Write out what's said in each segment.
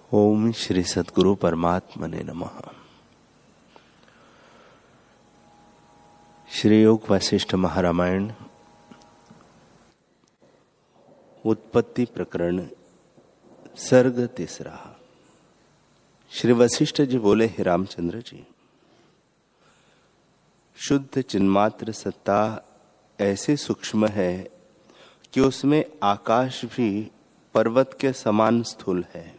ओम श्री सद्गुरु परमात्मने नमः। श्री योग वशिष्ठ महारामायण उत्पत्ति प्रकरण सर्ग तीसरा। श्री वशिष्ठ जी बोले, हे रामचंद्र जी, शुद्ध चिन्मात्र सत्ता ऐसी सूक्ष्म है कि उसमें आकाश भी पर्वत के समान स्थूल है।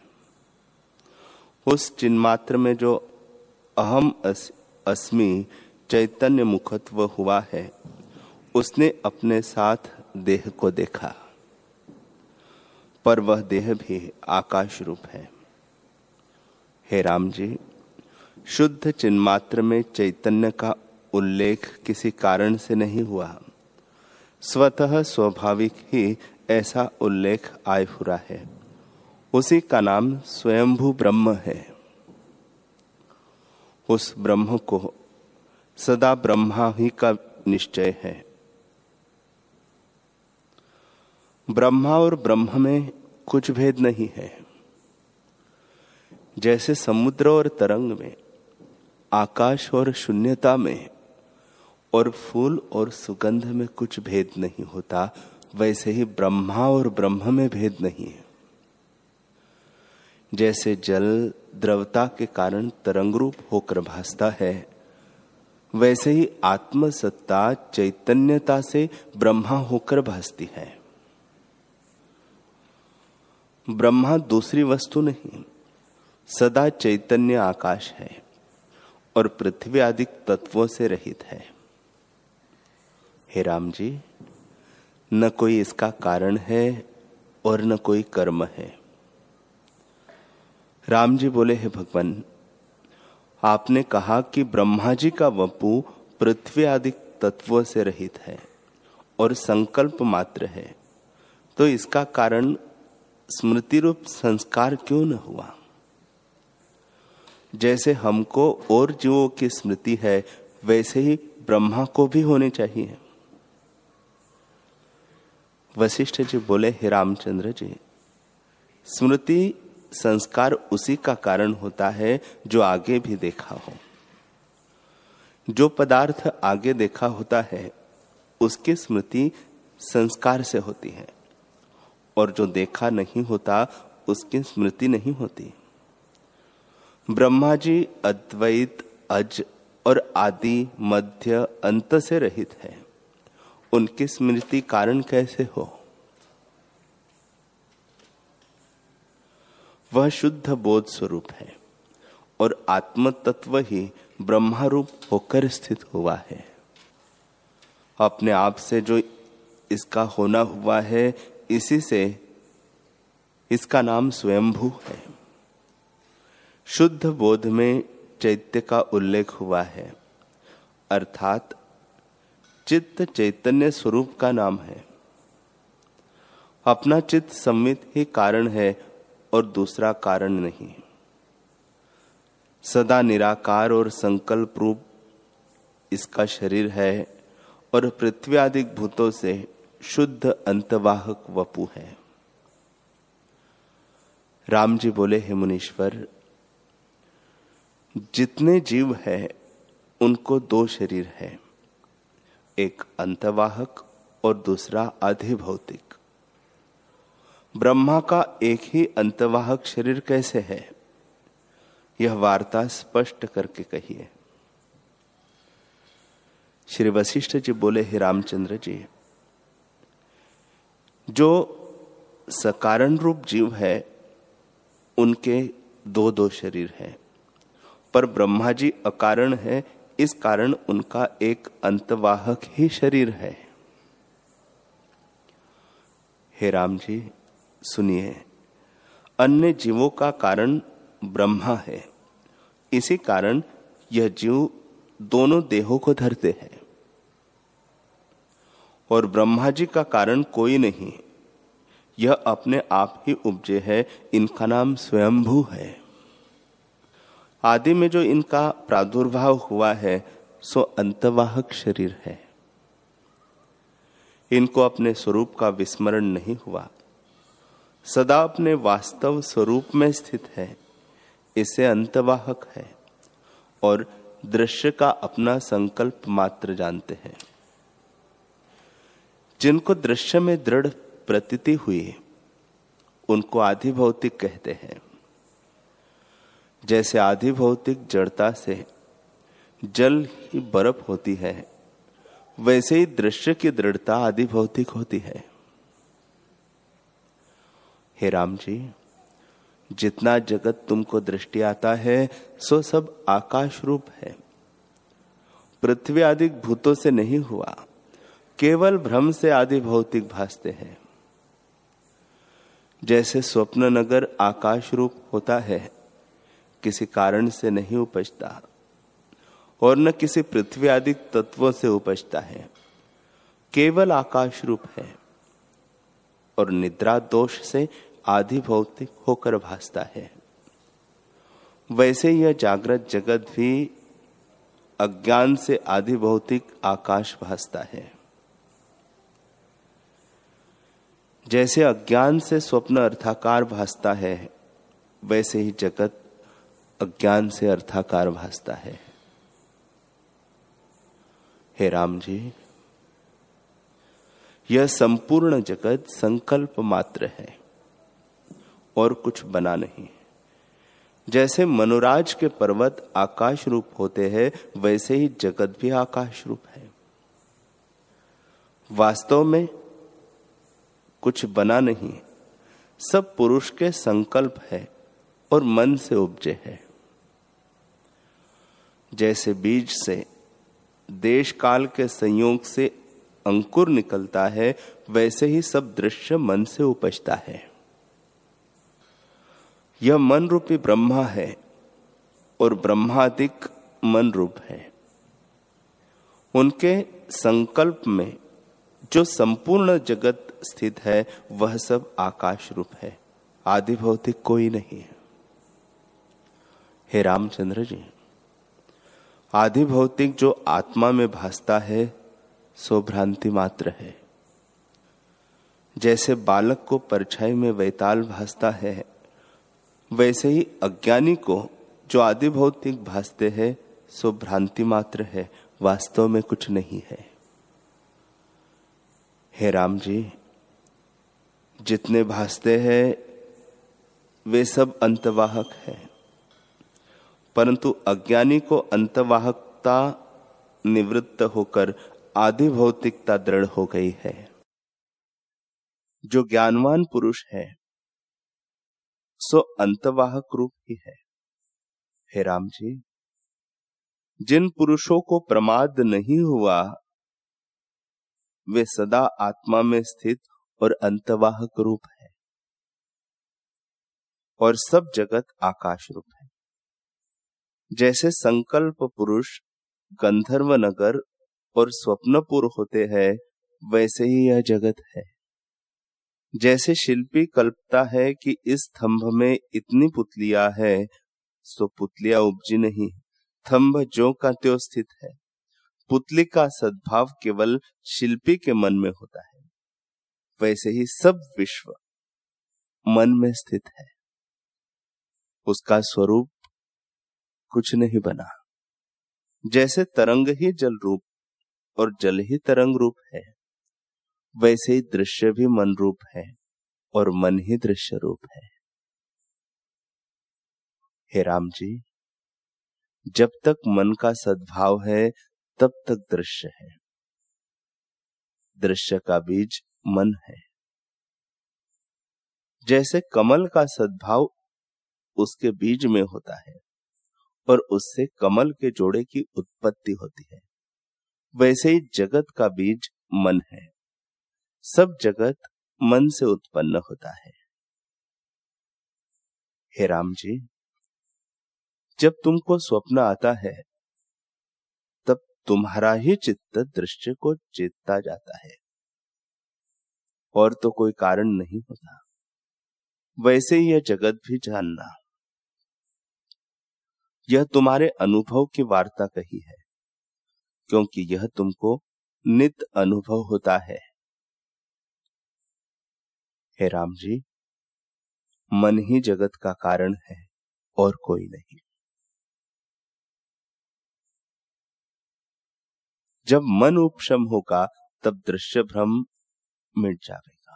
उस चिन्मात्र में जो अहम अस्मि चैतन्य मुखत्व हुआ है, उसने अपने साथ देह को देखा, पर वह देह भी आकाश रूप है। हे राम जी, शुद्ध चिन्मात्र में चैतन्य का उल्लेख किसी कारण से नहीं हुआ, स्वतः स्वाभाविक ही ऐसा उल्लेख आय हुआ है। उसी का नाम स्वयंभू ब्रह्म है। उस ब्रह्म को सदा ब्रह्मा ही का निश्चय है। ब्रह्मा और ब्रह्म में कुछ भेद नहीं है। जैसे समुद्र और तरंग में, आकाश और शून्यता में, और फूल और सुगंध में कुछ भेद नहीं होता, वैसे ही ब्रह्मा और ब्रह्म में भेद नहीं है। जैसे जल द्रवता के कारण तरंग रूप होकर भासता है, वैसे ही आत्मसत्ता चैतन्यता से ब्रह्मा होकर भासती है। ब्रह्मा दूसरी वस्तु नहीं, सदा चैतन्य आकाश है और पृथ्वी आदि तत्वों से रहित है। हे राम जी, न कोई इसका कारण है और न कोई कर्म है। राम जी बोले, हे भगवान, आपने कहा कि ब्रह्मा जी का वपु पृथ्वी आदि तत्वों से रहित है और संकल्प मात्र है, तो इसका कारण स्मृति रूप संस्कार क्यों न हुआ? जैसे हमको और जीवों की स्मृति है, वैसे ही ब्रह्मा को भी होनी चाहिए। वशिष्ठ जी बोले, हे रामचंद्र जी, स्मृति संस्कार उसी का कारण होता है जो आगे भी देखा हो। जो पदार्थ आगे देखा होता है, उसकी स्मृति संस्कार से होती है, और जो देखा नहीं होता, उसकी स्मृति नहीं होती। ब्रह्मा जी अद्वैत, अज और आदि, मध्य, अंत से रहित है। उनकी स्मृति कारण कैसे हो? वह शुद्ध बोध स्वरूप है और आत्म तत्व ही ब्रह्मा रूप होकर स्थित हुआ है। अपने आप से जो इसका होना हुआ है, इसी से इसका नाम स्वयंभू है। शुद्ध बोध में चैत्य का उल्लेख हुआ है, अर्थात चित्त चैतन्य स्वरूप का नाम है। अपना चित्त संवित ही कारण है और दूसरा कारण नहीं। सदा निराकार और संकल्प रूप इसका शरीर है और पृथ्वी आदि भूतों से शुद्ध अंतवाहक वपु है। राम जी बोले, हे मुनीश्वर, जितने जीव है उनको दो शरीर है, एक अंतवाहक और दूसरा आधिभौतिक। ब्रह्मा का एक ही अंतवाहक शरीर कैसे है, यह वार्ता स्पष्ट करके कहिए। श्री वशिष्ठ जी बोले, हे रामचंद्र जी, जो सकारण रूप जीव है, उनके दो दो शरीर है, पर ब्रह्मा जी अकारण है, इस कारण उनका एक अंतवाहक ही शरीर है। हे राम जी, सुनिए, अन्य जीवों का कारण ब्रह्मा है, इसी कारण यह जीव दोनों देहों को धरते हैं। और ब्रह्मा जी का कारण कोई नहीं, यह अपने आप ही उपजे है, इनका नाम स्वयंभू है। आदि में जो इनका प्रादुर्भाव हुआ है, सो अंतवाहक शरीर है। इनको अपने स्वरूप का विस्मरण नहीं हुआ, सदा अपने वास्तव स्वरूप में स्थित है, इसे अंतवाहक है और दृश्य का अपना संकल्प मात्र जानते हैं। जिनको दृश्य में दृढ़ प्रतीति हुई उनको आधि भौतिक कहते हैं। जैसे आधि भौतिक जड़ता से जल ही बर्फ होती है, वैसे ही दृश्य की दृढ़ता आधि भौतिक होती है। हे राम जी, जितना जगत तुमको दृष्टि आता है सो सब आकाश रूप है, पृथ्वी आदि भूतों से नहीं हुआ, केवल भ्रम से आदि भौतिक भासते हैं। जैसे स्वप्न नगर आकाश रूप होता है, किसी कारण से नहीं उपजता और न किसी पृथ्वी आदि तत्वों से उपजता है, केवल आकाश रूप है और निद्रा दोष से आदि भौतिक होकर भासता है। वैसे यह जागृत जगत भी अज्ञान से आदि भौतिक आकाश भासता है। जैसे अज्ञान से स्वप्न अर्थाकार भासता है, वैसे ही जगत अज्ञान से अर्थाकार भासता है। हे राम जी, यह संपूर्ण जगत संकल्प मात्र है और कुछ बना नहीं। जैसे मनोराज के पर्वत आकाश रूप होते हैं, वैसे ही जगत भी आकाश रूप है। वास्तव में कुछ बना नहीं, सब पुरुष के संकल्प है और मन से उपजे है। जैसे बीज से देश काल के संयोग से अंकुर निकलता है, वैसे ही सब दृश्य मन से उपजता है। यह मन रूपी ब्रह्मा है और ब्रह्मादिक मन रूप है। उनके संकल्प में जो संपूर्ण जगत स्थित है, वह सब आकाश रूप है, आदि भौतिक कोई नहीं है। हे रामचंद्र जी, आदि भौतिक जो आत्मा में भासता है सो भ्रांति मात्र है। जैसे बालक को परछाई में वैताल भासता है, वैसे ही अज्ञानी को जो आदि भौतिक भासते हैं सो भ्रांति मात्र है, वास्तव में कुछ नहीं है। हे राम जी, जितने भासते हैं वे सब अंतवाहक है, परंतु अज्ञानी को अंतवाहकता निवृत्त होकर आदि भौतिकता दृढ़ हो गई है। जो ज्ञानवान पुरुष है सो अंतवाहक रूप ही है। हे राम जी, जिन पुरुषों को प्रमाद नहीं हुआ वे सदा आत्मा में स्थित और अंतवाहक रूप है और सब जगत आकाश रूप है। जैसे संकल्प पुरुष गंधर्व नगर और स्वप्नपुर होते हैं, वैसे ही यह जगत है। जैसे शिल्पी कल्पता है कि इस थंभ में इतनी पुतलियां है, सो पुतलियां उपजी नहीं, थंभ ज्यों का त्यों स्थित है। पुतली का सद्भाव केवल शिल्पी के मन में होता है, वैसे ही सब विश्व मन में स्थित है। उसका स्वरूप कुछ नहीं बना। जैसे तरंग ही जल रूप और जल ही तरंग रूप है, वैसे ही दृश्य भी मन रूप है और मन ही दृश्य रूप है। हे राम जी, जब तक मन का सद्भाव है तब तक दृश्य है। दृश्य का बीज मन है। जैसे कमल का सद्भाव उसके बीज में होता है और उससे कमल के जोड़े की उत्पत्ति होती है, वैसे ही जगत का बीज मन है। सब जगत मन से उत्पन्न होता है। हे राम जी, जब तुमको स्वप्न आता है तब तुम्हारा ही चित्त दृश्य को चेतता जाता है और तो कोई कारण नहीं होता। वैसे ही यह जगत भी जानना। यह तुम्हारे अनुभव की वार्ता कही है, क्योंकि यह तुमको नित्य अनुभव होता है। हे राम जी, मन ही जगत का कारण है और कोई नहीं। जब मन उपशम होगा तब दृश्य भ्रम मिट जाएगा।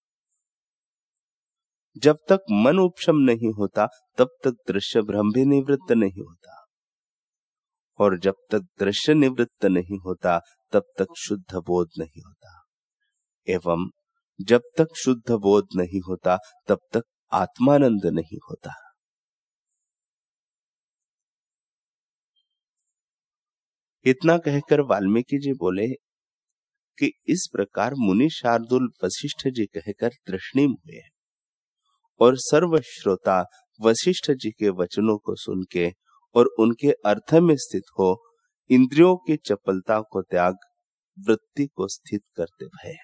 जब तक मन उपशम नहीं होता तब तक दृश्य भ्रम भी निवृत्त नहीं होता, और जब तक दृश्य निवृत्त नहीं होता तब तक शुद्ध बोध नहीं होता, एवं जब तक शुद्ध बोध नहीं होता तब तक आत्मानंद नहीं होता। इतना कहकर वाल्मीकि जी बोले कि इस प्रकार मुनि शार्दुल वशिष्ठ जी कहकर तृष्णीम हुए और सर्व श्रोता वशिष्ठ जी के वचनों को सुन के और उनके अर्थ में स्थित हो इंद्रियों की चपलता को त्याग वृत्ति को स्थित करते भय।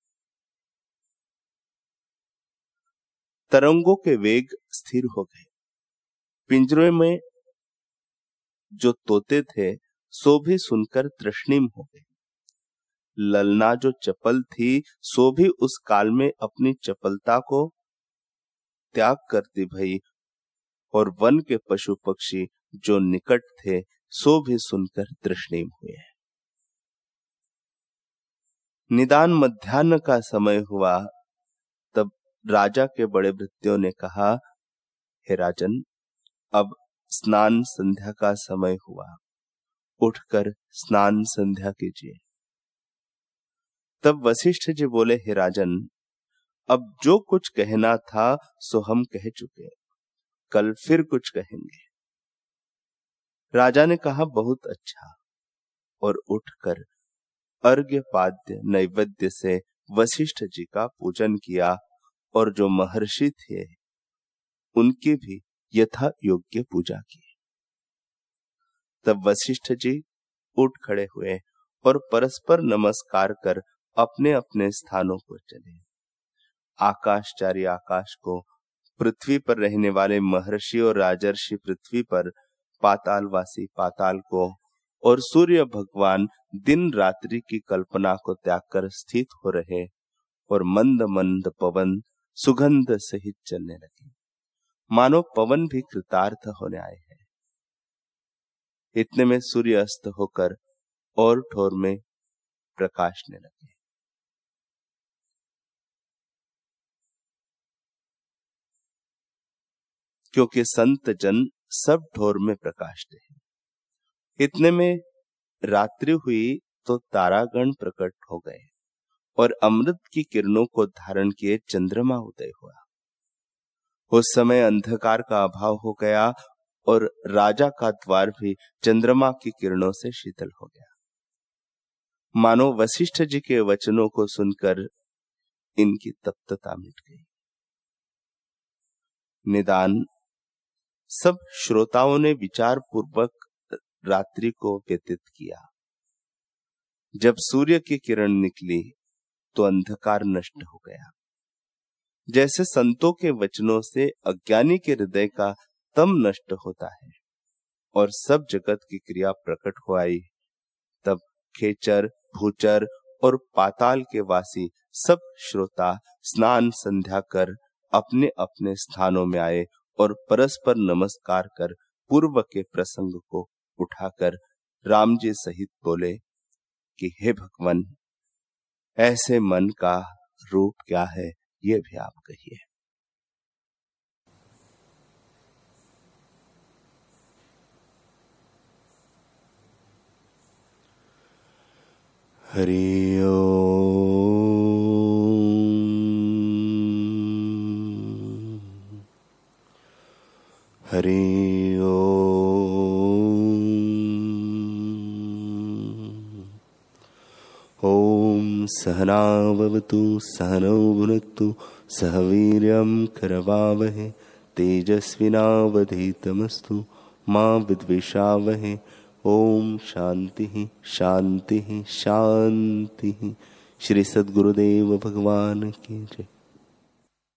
तरंगों के वेग स्थिर हो गए। पिंजरे में जो तोते थे सो भी सुनकर तृष्णीम हो गए। ललना जो चपल थी सो भी उस काल में अपनी चपलता को त्याग करती भई, और वन के पशु पक्षी जो निकट थे सो भी सुनकर तृष्णीम हुए। निदान मध्याह्न का समय हुआ तब राजा के बड़े भृत्यों ने कहा, हे राजन, अब स्नान संध्या का समय हुआ, उठकर स्नान संध्या कीजिए। तब वशिष्ठ जी बोले, हे राजन, अब जो कुछ कहना था सो हम कह चुके, कल फिर कुछ कहेंगे। राजा ने कहा, बहुत अच्छा, और उठकर अर्घ्य पाद्य नैवेद्य से वशिष्ठ जी का पूजन किया, और जो महर्षि थे उनकी भी यथा योग्य पूजा की। तब वशिष्ठ जी उठ खड़े हुए और परस्पर नमस्कार कर अपने अपने स्थानों पर चले। आकाशचारी आकाश को, पृथ्वी पर रहने वाले महर्षि और राजर्षि पृथ्वी पर, पातालवासी पाताल को, और सूर्य भगवान दिन रात्रि की कल्पना को त्याग कर स्थित हो रहे, और मंद मंद पवन सुगंध सहित चलने लगे, मानो पवन भी कृतार्थ होने आए हैं। इतने में सूर्य अस्त होकर और ठोर में प्रकाशने लगे। क्योंकि संत जन सब ठोर में प्रकाशते हैं। इतने में रात्रि हुई तो तारागण प्रकट हो गए और अमृत की किरणों को धारण किए चंद्रमा उदय हुआ। उस समय अंधकार का अभाव हो गया और राजा का द्वार भी चंद्रमा की किरणों से शीतल हो गया। मानो वशिष्ठ जी के वचनों को सुनकर इनकी तप्तता मिट गई। निदान सब श्रोताओं ने विचार पूर्वक रात्रि को व्यतीत किया। जब सूर्य की किरण निकली तो अंधकार नष्ट हो गया। जैसे संतों के वचनों से अज्ञानी के हृदय का तम नष्ट होता है और सब जगत की क्रिया प्रकट हो आई, तब खेचर, भूचर और पाताल के वासी सब श्रोता स्नान संध्या कर अपने अपने स्थानों में आए और परस्पर नमस्कार कर पूर्व के प्रसंग को उठाकर राम जी सहित बोले कि हे भगवान, ऐसे मन का रूप क्या है ये भी आप कहिए। हरि ओम। हरि ओम। ओम सहना भवतु सहनौ भुनक्तु सह वीर्यं करवावहै तेजस्विनावधीतमस्तु मा विद्विषावहै। ओम शांति शांति शांति। श्री सद्गुरुदेव भगवान की जय।